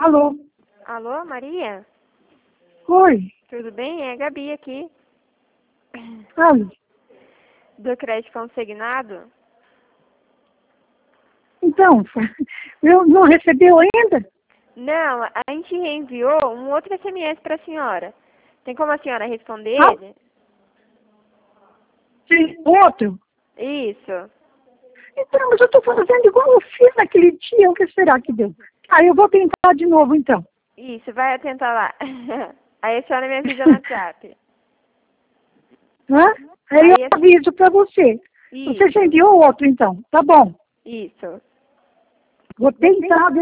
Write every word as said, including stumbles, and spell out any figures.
Alô? Alô, Maria? Oi. Tudo bem? É a Gabi aqui. Fale. Do crédito consignado? Então, eu não recebeu ainda? Não, a gente enviou um outro S M S para a senhora. Tem como a senhora responder Ah. ele? Sim, outro? Isso. Então, mas eu estou fazendo igual eu fiz naquele dia. O que será que deu? Aí eu vou tentar de novo, então. Isso, vai tentar lá. Aí a senhora me avisa no WhatsApp. Hã? Aí Aí eu a... aviso para você. Você já Isso, enviou outro, então. Tá bom. isso. Vou tentar